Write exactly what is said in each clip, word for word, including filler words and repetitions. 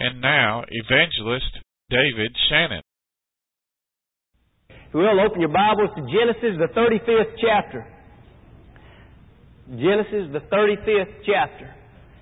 And now, Evangelist David Shannon. If you will, open your Bibles to Genesis, the thirty-fifth chapter. Genesis, the thirty-fifth chapter.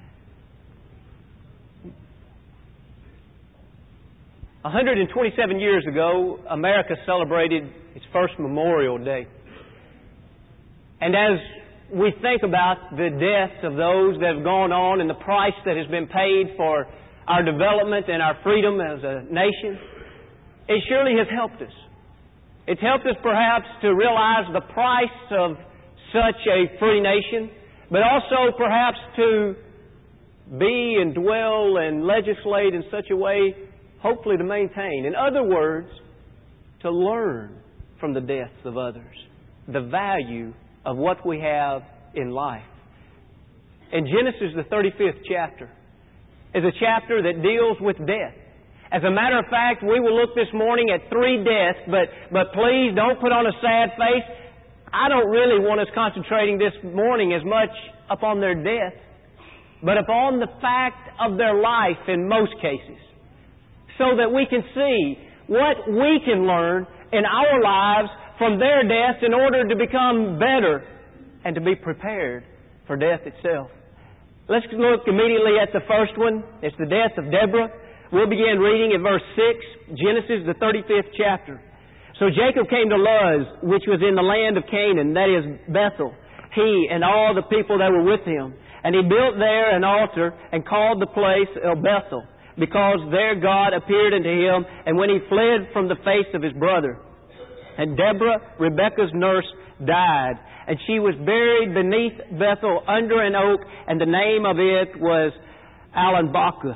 one hundred twenty-seven years ago, America celebrated its first Memorial Day. And as we think about the deaths of those that have gone on and the price that has been paid for our development and our freedom as a nation, it surely has helped us. It's helped us perhaps to realize the price of such a free nation, but also perhaps to be and dwell and legislate in such a way, hopefully to maintain. In other words, to learn from the deaths of others the value of what we have in life. In Genesis, the thirty-fifth chapter, is a chapter that deals with death. As a matter of fact, we will look this morning at three deaths, but, but please don't put on a sad face. I don't really want us concentrating this morning as much upon their death, but upon the fact of their life in most cases, so that we can see what we can learn in our lives from their deaths in order to become better and to be prepared for death itself. Let's look immediately at the first one. It's the death of Deborah. We'll begin reading at verse six, Genesis, the thirty-fifth chapter. So Jacob came to Luz, which was in the land of Canaan, that is Bethel, he and all the people that were with him. And he built there an altar and called the place El Bethel, because there God appeared unto him, and when he fled from the face of his brother. And Deborah, Rebekah's nurse, died, and she was buried beneath Bethel under an oak, and the name of it was Alan-Bakuth.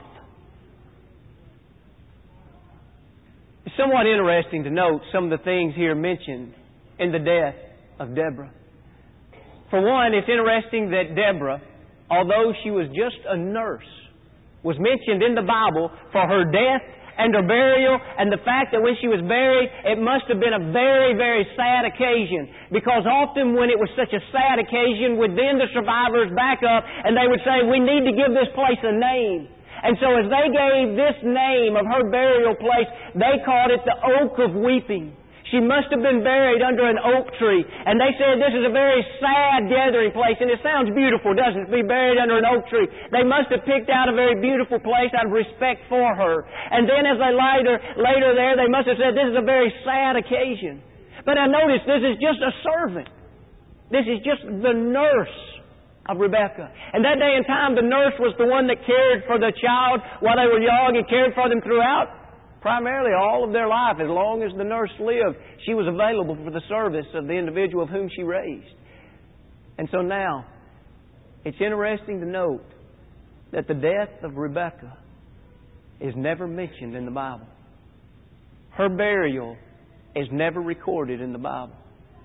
It's somewhat interesting to note some of the things here mentioned in the death of Deborah. For one, it's interesting that Deborah, although she was just a nurse, was mentioned in the Bible for her death and her burial, and the fact that when she was buried, it must have been a very, very sad occasion. Because often when it was such a sad occasion, would then the survivors back up and they would say, we need to give this place a name. And so as they gave this name of her burial place, they called it the Oak of Weeping. She must have been buried under an oak tree. And they said this is a very sad gathering place. And it sounds beautiful, doesn't it? To be buried under an oak tree. They must have picked out a very beautiful place out of respect for her. And then as they later, later there, they must have said this is a very sad occasion. But now notice, this is just a servant. This is just the nurse of Rebekah. And that day and time, the nurse was the one that cared for the child while they were young and cared for them throughout primarily all of their life. As long as the nurse lived, she was available for the service of the individual of whom she raised. And so now, it's interesting to note that the death of Rebekah is never mentioned in the Bible. Her burial is never recorded in the Bible.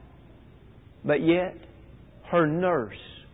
But yet, her nurse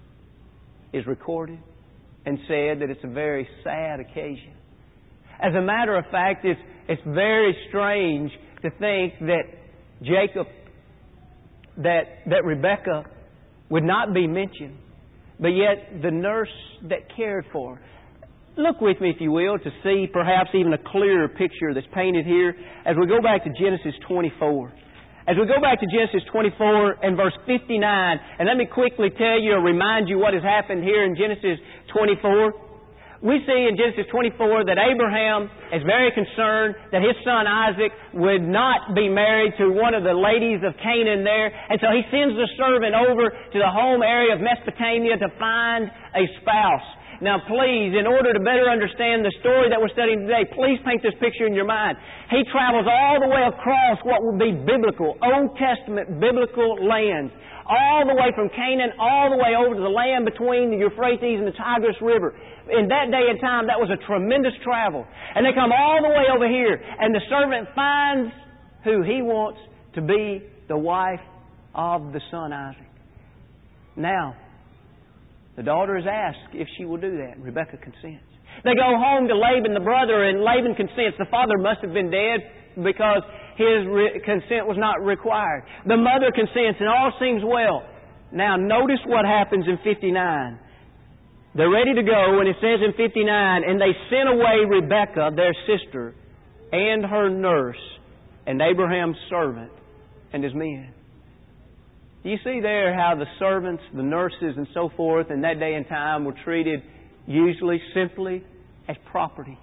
is recorded and said that it's a very sad occasion. As a matter of fact, it's, it's very strange to think that Jacob, that, that Rebekah would not be mentioned, but yet the nurse that cared for her. Look with me, if you will, to see perhaps even a clearer picture that's painted here as we go back to Genesis twenty-four. As we go back to Genesis twenty-four and verse fifty-nine, and let me quickly tell you or remind you what has happened here in Genesis twenty-four. We see in Genesis twenty-four that Abraham is very concerned that his son Isaac would not be married to one of the ladies of Canaan there. And so he sends the servant over to the home area of Mesopotamia to find a spouse. Now please, in order to better understand the story that we're studying today, please paint this picture in your mind. He travels all the way across what would be biblical, Old Testament biblical lands. All the way from Canaan, all the way over to the land between the Euphrates and the Tigris River. In that day and time, that was a tremendous travel. And they come all the way over here, and the servant finds who he wants to be the wife of the son Isaac. Now, the daughter is asked if she will do that. Rebekah consents. They go home to Laban, the brother, and Laban consents. The father must have been dead because his re- consent was not required. The mother consents, and all seems well. Now, notice what happens in fifty-nine. They're ready to go, and it says in fifty-nine, and they sent away Rebekah, their sister, and her nurse, and Abraham's servant, and his men. Do you see there how the servants, the nurses, and so forth in that day and time were treated usually simply as property?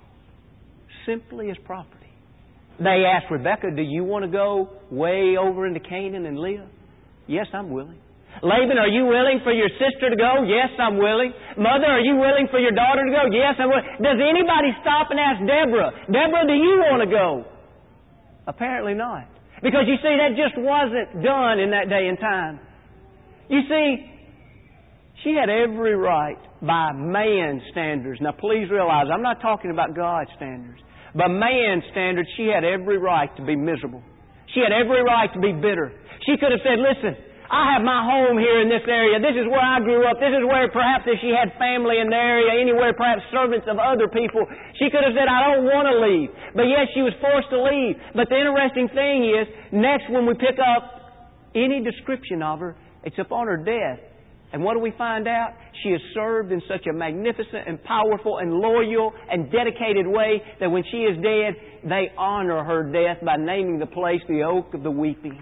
Simply as property. They asked Rebekah, do you want to go way over into Canaan and live? Yes, I'm willing. Laban, are you willing for your sister to go? Yes, I'm willing. Mother, are you willing for your daughter to go? Yes, I'm willing. Does anybody stop and ask Deborah, Deborah, do you want to go? Apparently not. Because you see, that just wasn't done in that day and time. You see, she had every right by man's standards. Now please realize, I'm not talking about God's standards. By man's standards, she had every right to be miserable. She had every right to be bitter. She could have said, listen, I have my home here in this area. This is where I grew up. This is where perhaps if she had family in the area, anywhere, perhaps servants of other people, she could have said, I don't want to leave. But yet she was forced to leave. But the interesting thing is, next when we pick up any description of her, it's upon her death. And what do we find out? She is served in such a magnificent and powerful and loyal and dedicated way that when she is dead, they honor her death by naming the place the Oak of the Weeping.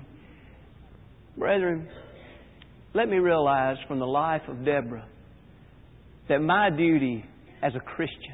Brethren, let me realize from the life of Deborah that my duty as a Christian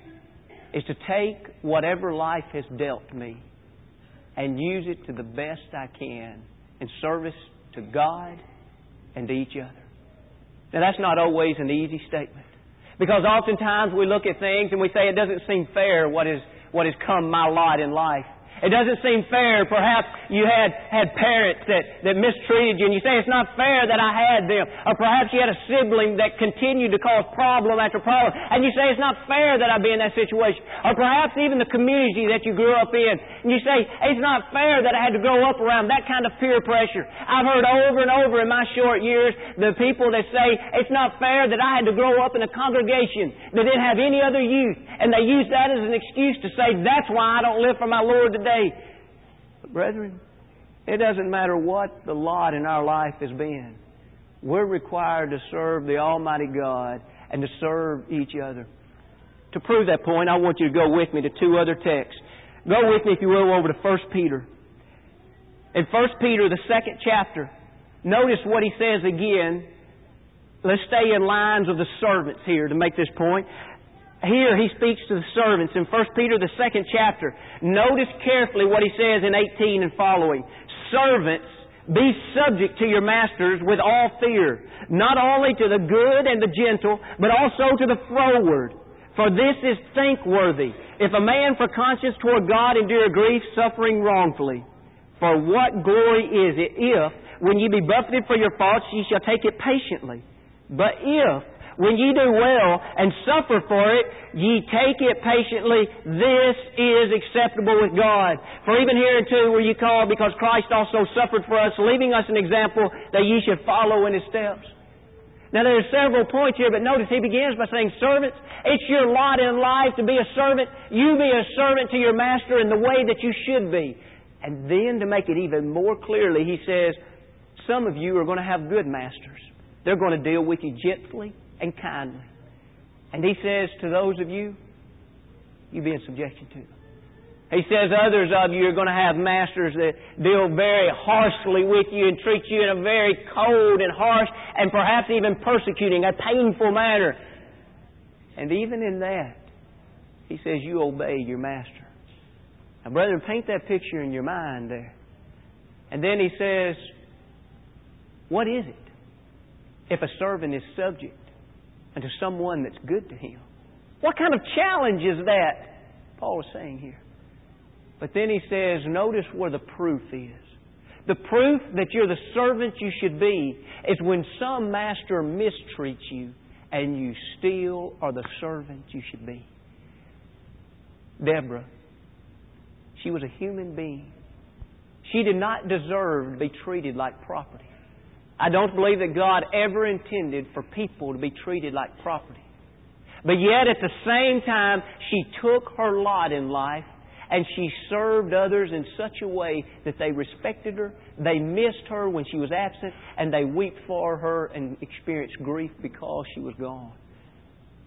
is to take whatever life has dealt me and use it to the best I can in service to God and to each other. Now, that's not always an easy statement. Because oftentimes we look at things and we say it doesn't seem fair what is what has come my lot in life. It doesn't seem fair. Perhaps you had, had parents that, that mistreated you and you say it's not fair that I had them. Or perhaps you had a sibling that continued to cause problem after problem and you say it's not fair that I be in that situation. Or perhaps even the community that you grew up in and you say it's not fair that I had to grow up around that kind of peer pressure. I've heard over and over in my short years the people that say it's not fair that I had to grow up in a congregation that didn't have any other youth, and they use that as an excuse to say that's why I don't live for my Lord today. But brethren, it doesn't matter what the lot in our life has been. We're required to serve the Almighty God and to serve each other. To prove that point, I want you to go with me to two other texts. Go with me, if you will, over to First Peter. In First Peter, the second chapter, notice what he says again. Let's stay in lines of the servants here to make this point. Here he speaks to the servants in First Peter, the second chapter. Notice carefully what he says in eighteen and following. Servants, be subject to your masters with all fear, not only to the good and the gentle, but also to the froward. For this is thankworthy, if a man for conscience toward God endure grief, suffering wrongfully. For what glory is it if, when ye be buffeted for your faults, ye shall take it patiently? But if, when ye do well and suffer for it, ye take it patiently, this is acceptable with God. For even hereunto were ye called, because Christ also suffered for us, leaving us an example that ye should follow in His steps. Now there are several points here, but notice he begins by saying, servants, it's your lot in life to be a servant. You be a servant to your master in the way that you should be. And then to make it even more clearly, he says, some of you are going to have good masters. They're going to deal with you gently and kindly. And he says to those of you, you be in subjection to them. He says others of you are going to have masters that deal very harshly with you and treat you in a very cold and harsh and perhaps even persecuting, a painful manner. And even in that, he says you obey your master. Now, brethren, paint that picture in your mind there. And then he says, what is it if a servant is subject unto someone that's good to him? What kind of challenge is that? Paul is saying here. But then he says, notice where the proof is. The proof that you're the servant you should be is when some master mistreats you and you still are the servant you should be. Deborah, she was a human being. She did not deserve to be treated like property. I don't believe that God ever intended for people to be treated like property. But yet at the same time, she took her lot in life and she served others in such a way that they respected her, they missed her when she was absent, and they wept for her and experienced grief because she was gone.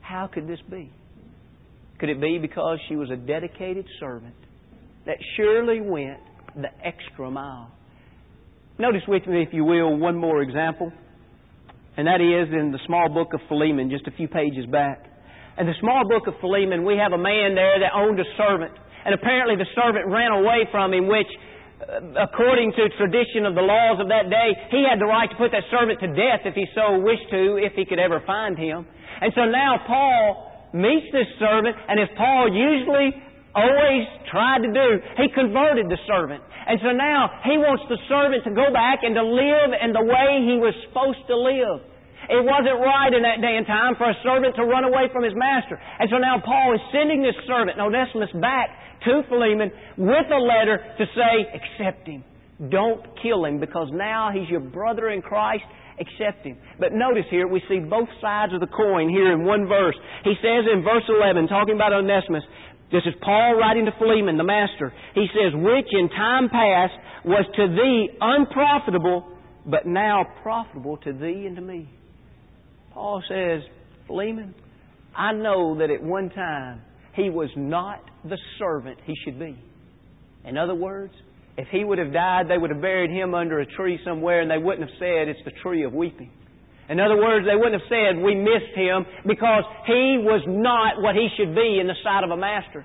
How could this be? Could it be because she was a dedicated servant that surely went the extra mile? Notice with me, if you will, one more example. And that is in the small book of Philemon, just a few pages back. In the small book of Philemon, we have a man there that owned a servant. And apparently the servant ran away from him, which, according to tradition of the laws of that day, he had the right to put that servant to death if he so wished to, if he could ever find him. And so now Paul meets this servant, and as Paul usually always tried to do, he converted the servant. And so now he wants the servant to go back and to live in the way he was supposed to live. It wasn't right in that day and time for a servant to run away from his master. And so now Paul is sending this servant, Onesimus, back to Philemon with a letter to say, accept him. Don't kill him, because now he's your brother in Christ. Accept him. But notice here, we see both sides of the coin here in one verse. He says in verse eleven, talking about Onesimus, this is Paul writing to Philemon, the master. He says, which in time past was to thee unprofitable, but now profitable to thee and to me. Paul says, Philemon, I know that at one time he was not the servant he should be. In other words, if he would have died, they would have buried him under a tree somewhere, and they wouldn't have said it's the tree of weeping. In other words, they wouldn't have said we missed him, because he was not what he should be in the sight of a master.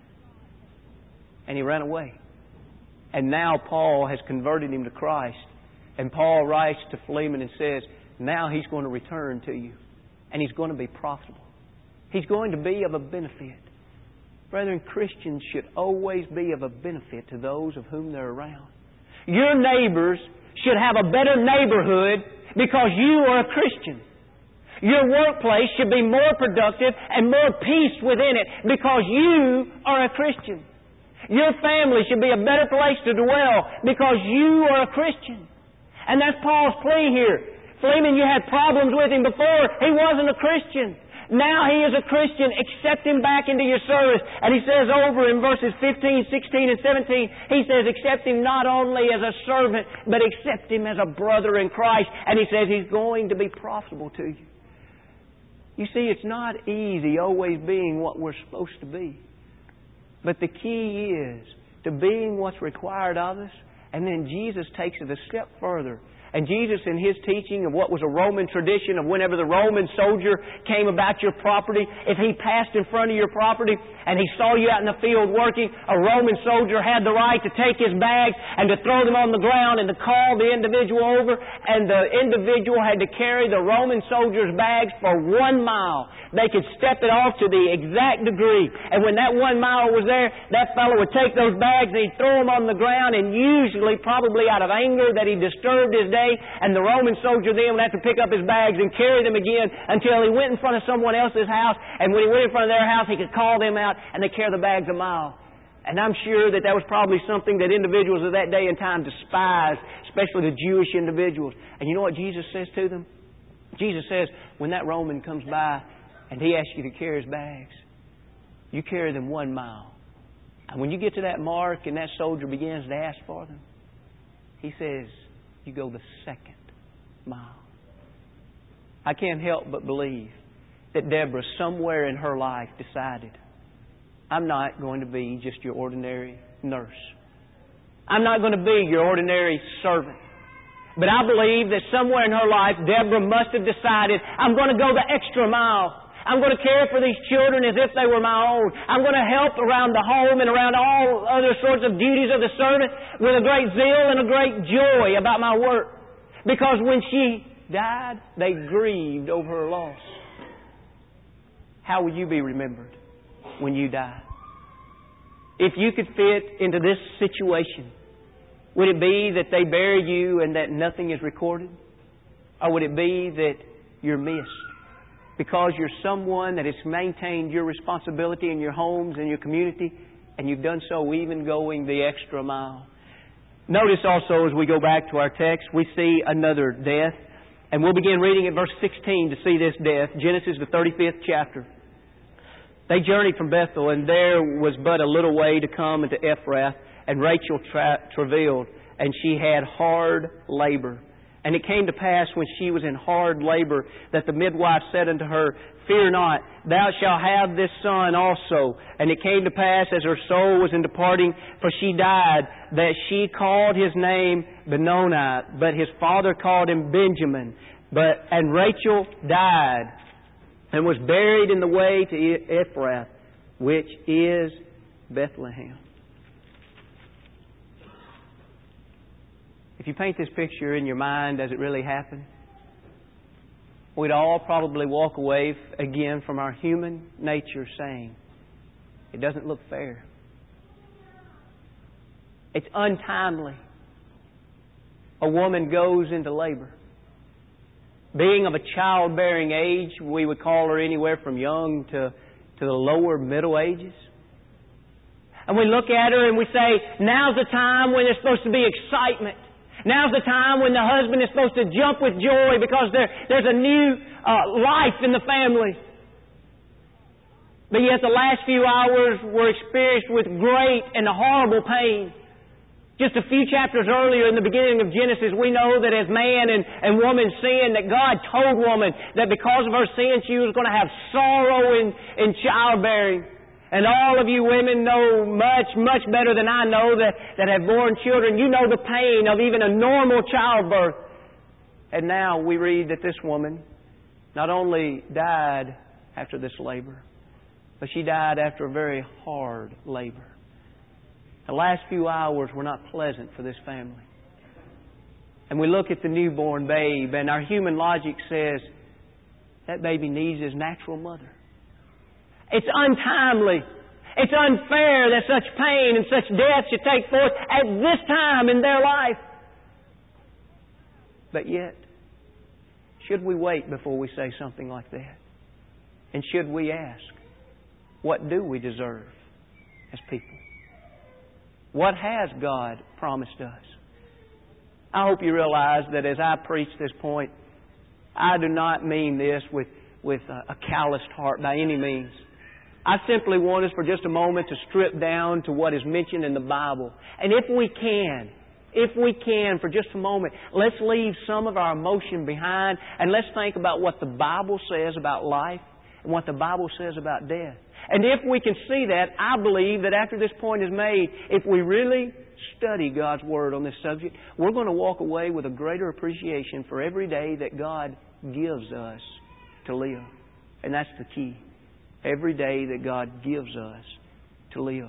And he ran away. And now Paul has converted him to Christ. And Paul writes to Philemon and says, now he's going to return to you. And he's going to be profitable. He's going to be of a benefit. Brethren, Christians should always be of a benefit to those of whom they're around. Your neighbors should have a better neighborhood because you are a Christian. Your workplace should be more productive and more peace within it because you are a Christian. Your family should be a better place to dwell because you are a Christian. And that's Paul's plea here. Philemon, you had problems with him before. He wasn't a Christian. Now he is a Christian. Accept him back into your service. And he says over in verses fifteen, sixteen, and seventeen, he says, accept him not only as a servant, but accept him as a brother in Christ. And he says he's going to be profitable to you. You see, it's not easy always being what we're supposed to be. But the key is to being what's required of us. And then Jesus takes it a step further. And Jesus, in His teaching of what was a Roman tradition of whenever the Roman soldier came about your property, if he passed in front of your property and he saw you out in the field working, a Roman soldier had the right to take his bags and to throw them on the ground and to call the individual over, and the individual had to carry the Roman soldier's bags for one mile. They could step it off to the exact degree. And when that one mile was there, that fellow would take those bags and he'd throw them on the ground, and usually, probably out of anger that he disturbed his day, and the Roman soldier then would have to pick up his bags and carry them again until he went in front of someone else's house. And when he went in front of their house, he could call them out and they carry the bags a mile. And I'm sure that that was probably something that individuals of that day and time despised, especially the Jewish individuals. And you know what Jesus says to them? Jesus says, when that Roman comes by and he asks you to carry his bags, you carry them one mile. And when you get to that mark and that soldier begins to ask for them, he says, you go the second mile. I can't help but believe that Deborah, somewhere in her life, decided, I'm not going to be just your ordinary nurse. I'm not going to be your ordinary servant. But I believe that somewhere in her life, Deborah must have decided, I'm going to go the extra mile. I'm going to care for these children as if they were my own. I'm going to help around the home and around all other sorts of duties of the servant with a great zeal and a great joy about my work. Because when she died, they grieved over her loss. How will you be remembered when you die? If you could fit into this situation, would it be that they bury you and that nothing is recorded? Or would it be that you're missed? Because you're someone that has maintained your responsibility in your homes and your community, and you've done so even going the extra mile. Notice also as we go back to our text, we see another death. And we'll begin reading at verse sixteen to see this death. Genesis, the thirty-fifth chapter. They journeyed from Bethel, and there was but a little way to come into Ephrath, and Rachel tra- travailed, and she had hard labor. And it came to pass when she was in hard labor that the midwife said unto her, Fear not, thou shalt have this son also. And it came to pass as her soul was in departing, for she died, that she called his name Benoni, but his father called him Benjamin. But and Rachel died and was buried in the way to Ephrath, which is Bethlehem. If you paint this picture in your mind, does it really happen? We'd all probably walk away again from our human nature saying, it doesn't look fair. It's untimely. A woman goes into labor. Being of a childbearing age, we would call her anywhere from young to, to the lower middle ages. And we look at her and we say, now's the time when there's supposed to be excitement. Now's the time when the husband is supposed to jump with joy because there, there's a new uh, life in the family. But yet the last few hours were experienced with great and horrible pain. Just a few chapters earlier in the beginning of Genesis, we know that as man and, and woman sinned, that God told woman that because of her sin she was going to have sorrow in, in childbearing. And all of you women know much, much better than I know that, that have borne children. You know the pain of even a normal childbirth. And now we read that this woman not only died after this labor, but she died after a very hard labor. The last few hours were not pleasant for this family. And we look at the newborn babe, and our human logic says that baby needs his natural mother. It's untimely. It's unfair that such pain and such death should take forth at this time in their life. But yet, should we wait before we say something like that? And should we ask, what do we deserve as people? What has God promised us? I hope you realize that as I preach this point, I do not mean this with, with a, a calloused heart by any means. I simply want us for just a moment to strip down to what is mentioned in the Bible. And if we can, if we can for just a moment, let's leave some of our emotion behind and let's think about what the Bible says about life and what the Bible says about death. And if we can see that, I believe that after this point is made, if we really study God's Word on this subject, we're going to walk away with a greater appreciation for every day that God gives us to live. And that's the key. Every day that God gives us to live.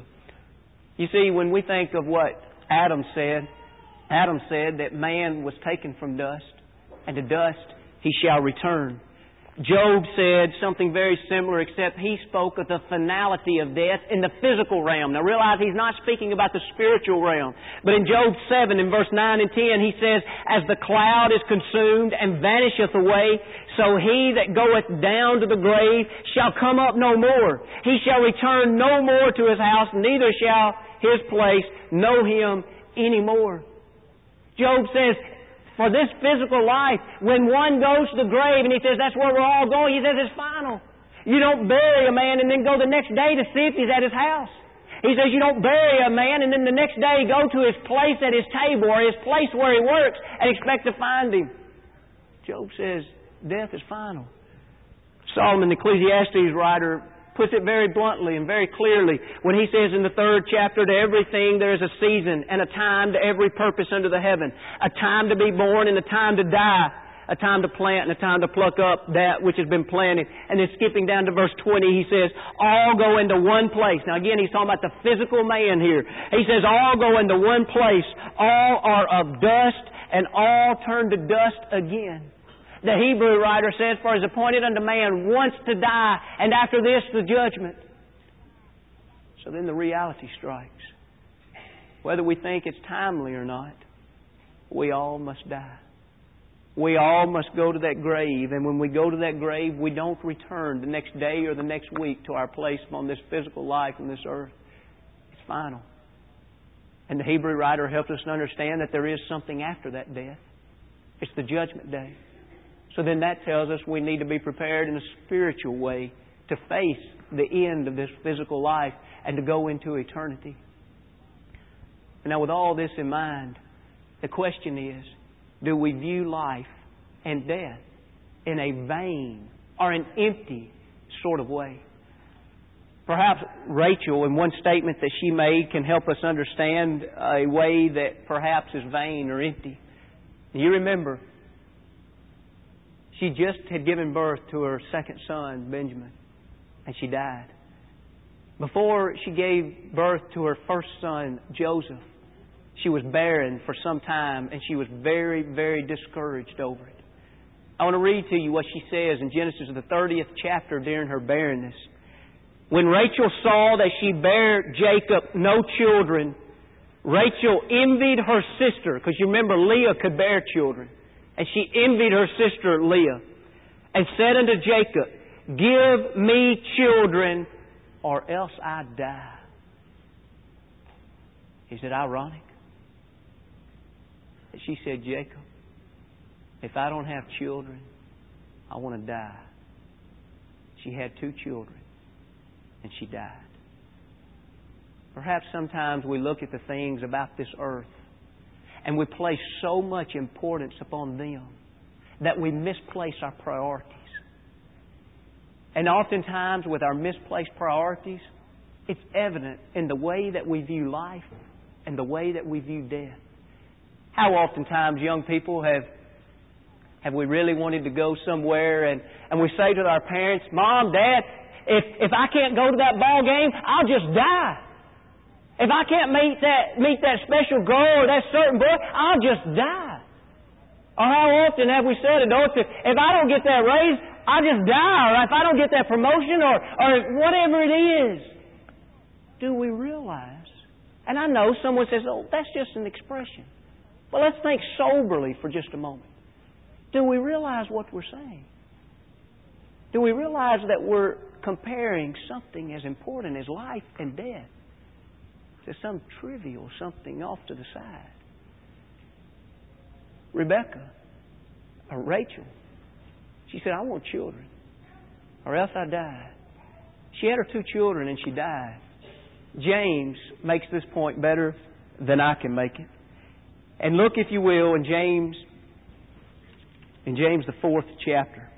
You see, when we think of what Adam said, Adam said that man was taken from dust, and to dust he shall return. Job said something very similar, except he spoke of the finality of death in the physical realm. Now realize he's not speaking about the spiritual realm. But in Job seven, in verse nine and ten, he says, As the cloud is consumed and vanisheth away, so he that goeth down to the grave shall come up no more. He shall return no more to his house, neither shall his place know him any more. Job says, for this physical life, when one goes to the grave and he says that's where we're all going, he says it's final. You don't bury a man and then go the next day to see if he's at his house. He says you don't bury a man and then the next day go to his place at his table or his place where he works and expect to find him. Job says death is final. Solomon, the Ecclesiastes writer, puts it very bluntly and very clearly when he says in the third chapter, to everything there is a season and a time to every purpose under the heaven, a time to be born and a time to die, a time to plant and a time to pluck up that which has been planted. And then skipping down to verse twenty, he says, all go into one place. Now again, he's talking about the physical man here. He says, all go into one place. All are of dust and all turn to dust again. The Hebrew writer says, for it is appointed unto man once to die, and after this the judgment. So then the reality strikes. Whether we think it's timely or not, we all must die. We all must go to that grave, and when we go to that grave, we don't return the next day or the next week to our place on this physical life on this earth. It's final. And the Hebrew writer helps us to understand that there is something after that death. It's the judgment day. So then that tells us we need to be prepared in a spiritual way to face the end of this physical life and to go into eternity. And now with all this in mind, the question is, do we view life and death in a vain or an empty sort of way? Perhaps Rachel, in one statement that she made, can help us understand a way that perhaps is vain or empty. You remember, she just had given birth to her second son, Benjamin, and she died. Before she gave birth to her first son, Joseph, she was barren for some time, and she was very, very discouraged over it. I want to read to you what she says in Genesis, the thirtieth chapter, during her barrenness. When Rachel saw that she bare Jacob no children, Rachel envied her sister, because you remember Leah could bear children, and she envied her sister Leah, and said unto Jacob, give me children, or else I die. Is it ironic that she said, Jacob, if I don't have children, I want to die? She had two children, and she died. Perhaps sometimes we look at the things about this earth and we place so much importance upon them that we misplace our priorities. And oftentimes with our misplaced priorities, it's evident in the way that we view life and the way that we view death. How oftentimes, young people, have have we really wanted to go somewhere and, and we say to our parents, Mom, Dad, if if I can't go to that ball game, I'll just die. If I can't meet that meet that special girl or that certain boy, I'll just die. Or how often have we said, adults, if, if I don't get that raise, I'll just die. Or if I don't get that promotion or, or whatever it is. Do we realize? And I know someone says, oh, that's just an expression. But let's think soberly for just a moment. Do we realize what we're saying? Do we realize that we're comparing something as important as life and death to some trivial something off to the side? Rebecca, or Rachel, she said, I want children, or else I die. She had her two children and she died. James makes this point better than I can make it. And look, if you will, in James, in James the fourth chapter.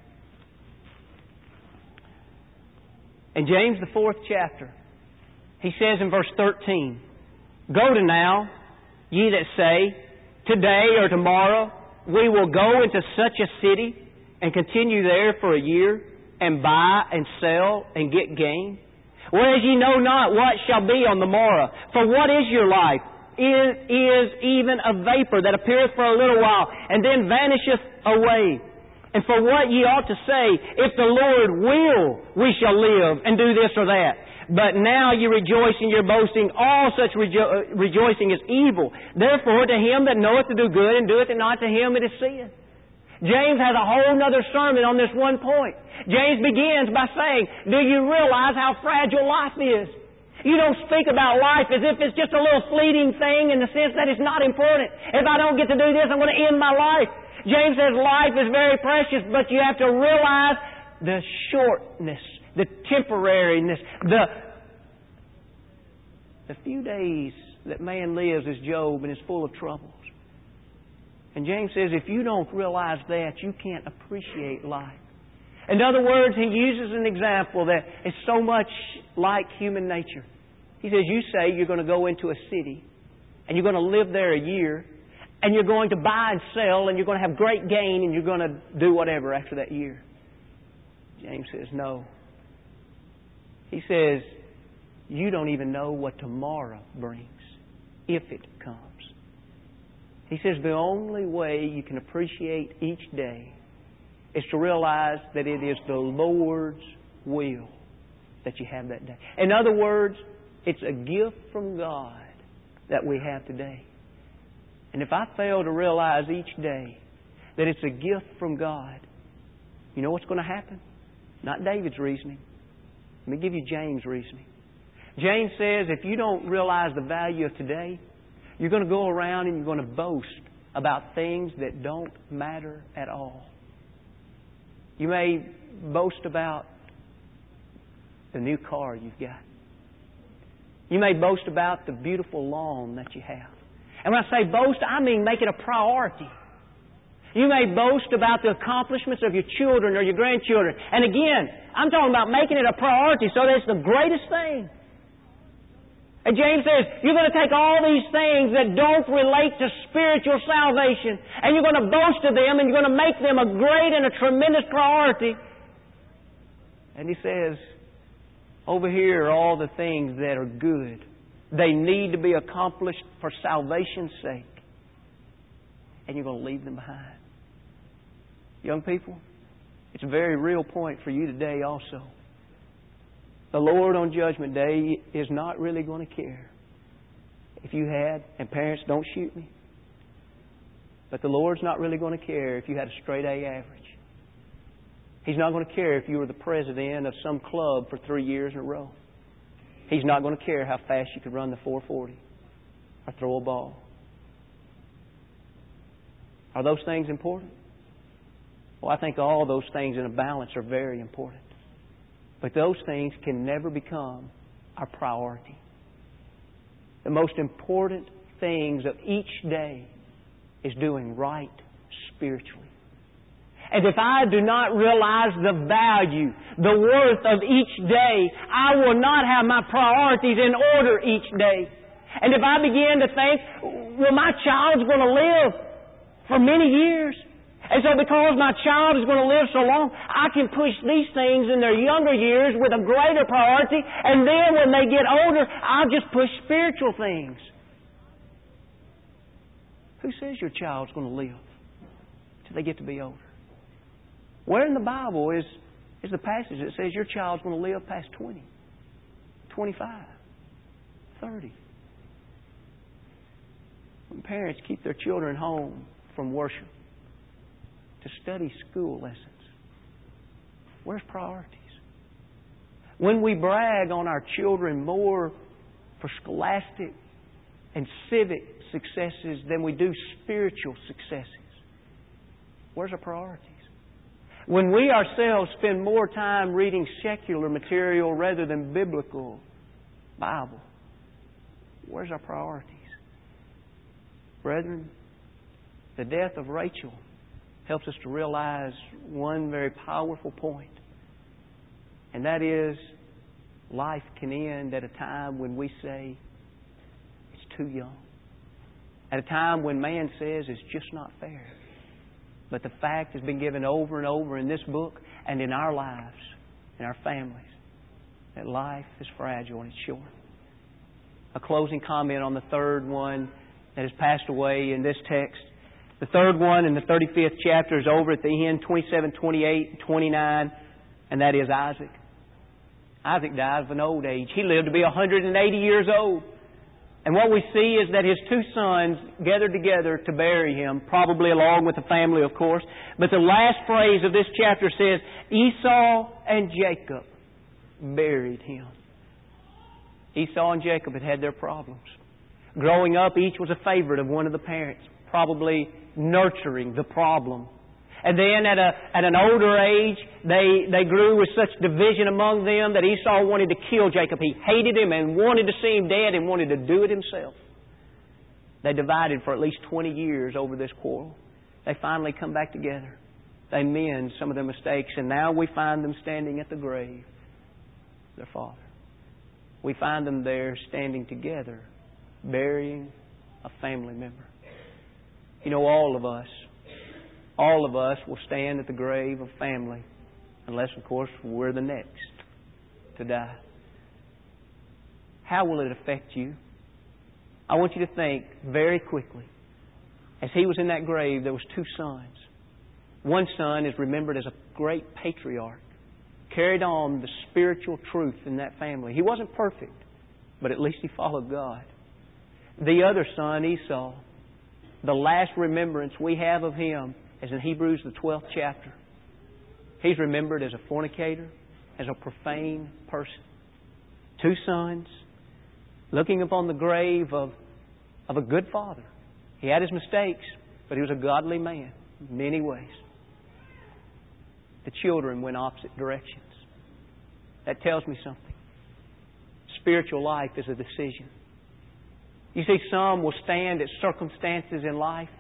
In James the fourth chapter, he says in verse thirteen, Go to now, ye that say, Today or tomorrow we will go into such a city and continue there for a year and buy and sell and get gain. Whereas ye know not what shall be on the morrow. For what is your life? It is even a vapor that appeareth for a little while and then vanisheth away. And for what ye ought to say, if the Lord will, we shall live and do this or that. But now ye rejoice in your boasting. All such rejo- rejoicing is evil. Therefore to him that knoweth to do good and doeth it not, to him it is sin. James has a whole other sermon on this one point. James begins by saying, do you realize how fragile life is? You don't speak about life as if it's just a little fleeting thing in the sense that it's not important. If I don't get to do this, I'm going to end my life. James says life is very precious, but you have to realize the shortness, the temporariness, the, the few days that man lives as Job and is full of troubles. And James says if you don't realize that, you can't appreciate life. In other words, he uses an example that is so much like human nature. He says, you say you're going to go into a city and you're going to live there a year and you're going to buy and sell and you're going to have great gain and you're going to do whatever after that year. James says, no. He says, you don't even know what tomorrow brings, if it comes. He says the only way you can appreciate each day is to realize that it is the Lord's will that you have that day. In other words, it's a gift from God that we have today. And if I fail to realize each day that it's a gift from God, you know what's going to happen? Not David's reasoning. Let me give you James' reasoning. James says if you don't realize the value of today, you're going to go around and you're going to boast about things that don't matter at all. You may boast about the new car you've got. You may boast about the beautiful lawn that you have. And when I say boast, I mean make it a priority. You may boast about the accomplishments of your children or your grandchildren. And again, I'm talking about making it a priority so that it's the greatest thing. And James says, you're going to take all these things that don't relate to spiritual salvation, and you're going to boast of them, and you're going to make them a great and a tremendous priority. And he says, over here are all the things that are good. They need to be accomplished for salvation's sake. And you're going to leave them behind. Young people, it's a very real point for you today also. The Lord on Judgment Day is not really going to care if you had, and parents, don't shoot me, but the Lord's not really going to care if you had a straight A average. He's not going to care if you were the president of some club for three years in a row. He's not going to care how fast you could run the four forty or throw a ball. Are those things important? Well, I think all those things in a balance are very important. But those things can never become our priority. The most important things of each day is doing right spiritually. And if I do not realize the value, the worth of each day, I will not have my priorities in order each day. And if I begin to think, well, my child's going to live for many years, and so because my child is going to live so long, I can push these things in their younger years with a greater priority, and then when they get older, I'll just push spiritual things. Who says your child's going to live till they get to be older? Where in the Bible is, is the passage that says your child's going to live past twenty, twenty-five, thirty? When parents keep their children home from worship to study school lessons, where's priorities? When we brag on our children more for scholastic and civic successes than we do spiritual successes, where's our priorities? When we ourselves spend more time reading secular material rather than biblical Bible, where's our priorities? Brethren, the death of Rachel helps us to realize one very powerful point. And that is, life can end at a time when we say it's too young. At a time when man says it's just not fair. But the fact has been given over and over in this book and in our lives, in our families, that life is fragile and it's short. A closing comment on the third one that has passed away in this text. The third one in the thirty-fifth chapter is over at the end, twenty-seven, twenty-eight, twenty-nine, and that is Isaac. Isaac died of an old age. He lived to be one hundred eighty years old. And what we see is that his two sons gathered together to bury him, probably along with the family, of course. But the last phrase of this chapter says, Esau and Jacob buried him. Esau and Jacob had had their problems. Growing up, each was a favorite of one of the parents, probably nurturing the problem. And then at a at an older age, they, they grew with such division among them that Esau wanted to kill Jacob. He hated him and wanted to see him dead and wanted to do it himself. They divided for at least twenty years over this quarrel. They finally come back together. They mend some of their mistakes, and now we find them standing at the grave of their father. We find them there standing together, burying a family member. You know, all of us, all of us will stand at the grave of family, unless, of course, we're the next to die. How will it affect you? I want you to think very quickly. As he was in that grave, there was two sons. One son is remembered as a great patriarch, carried on the spiritual truth in that family. He wasn't perfect, but at least he followed God. The other son, Esau, the last remembrance we have of him is in Hebrews, the twelfth chapter. He's remembered as a fornicator, as a profane person. Two sons, looking upon the grave of, of a good father. He had his mistakes, but he was a godly man in many ways. The children went opposite directions. That tells me something. Spiritual life is a decision. You see, some will stand at circumstances in life.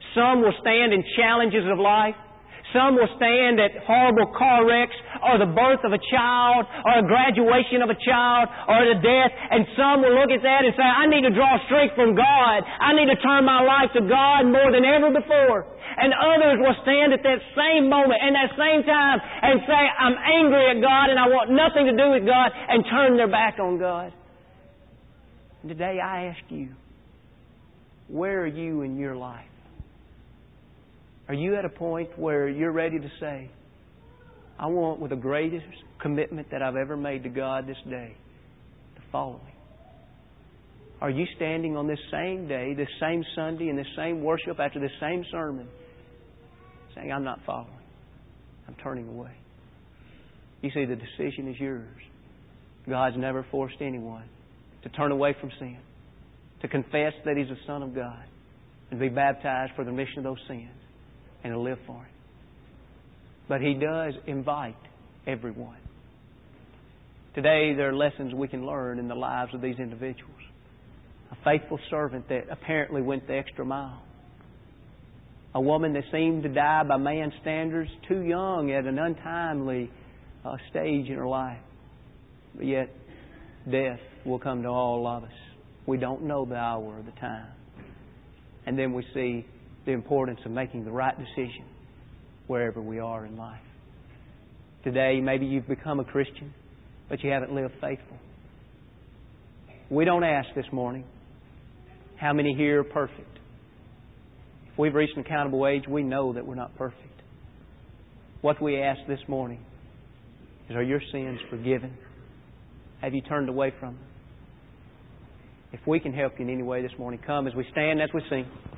Some will stand in challenges of life. Some will stand at horrible car wrecks, or the birth of a child, or a graduation of a child, or the death. And some will look at that and say, I need to draw strength from God. I need to turn my life to God more than ever before. And others will stand at that same moment and that same time and say, I'm angry at God and I want nothing to do with God, and turn their back on God. And today I ask you, where are you in your life? Are you at a point where you're ready to say, I want, with the greatest commitment that I've ever made to God this day, to follow Him? Are you standing on this same day, this same Sunday, in this same worship, after this same sermon, saying, I'm not following. I'm turning away? You see, the decision is yours. God's never forced anyone to turn away from sin, to confess that He's the Son of God, and to be baptized for the remission of those sins, and to live for Him. But He does invite everyone. Today there are lessons we can learn in the lives of these individuals. A faithful servant that apparently went the extra mile. A woman that seemed to die by man's standards too young at an untimely uh, stage in her life. But yet death will come to all of us. We don't know the hour or the time. And then we see the importance of making the right decision wherever we are in life. Today, maybe you've become a Christian, but you haven't lived faithful. We don't ask this morning, how many here are perfect? If we've reached an accountable age, we know that we're not perfect. What we ask this morning is, are your sins forgiven? Have you turned away from them? If we can help you in any way this morning, come as we stand, as we sing.